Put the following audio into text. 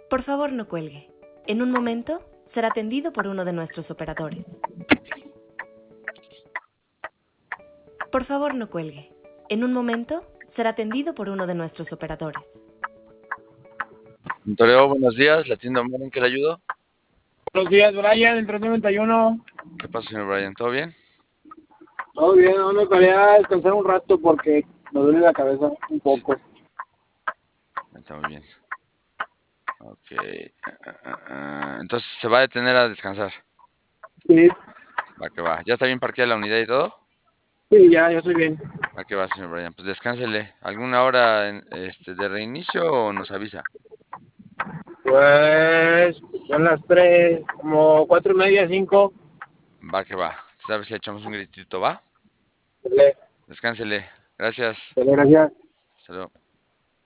Por favor, no cuelgue. En un momento será atendido por uno de nuestros operadores. Por favor, no cuelgue. En un momento será atendido por uno de nuestros operadores. Toreo, buenos días. ¿La tienda Omar en qué le ayudo? Buenos días, Brian, el 391. ¿Qué pasa, señor Brian? ¿Todo bien? Todo bien, no me quería descansar un rato porque me duele la cabeza un poco. Está muy bien. Ok. Entonces, ¿se va a detener a descansar? Sí, Va que va. ¿Ya está bien parqueada la unidad y todo? sí, ya estoy bien. Va que va, señor Brian. Pues descánsele. ¿Alguna hora de reinicio o nos avisa? Pues son las 3, como 4:30, 5. Va que va. A ver si le echamos un gritito, ¿va? Dale, Descánsele. Gracias. dale, gracias. Hasta luego.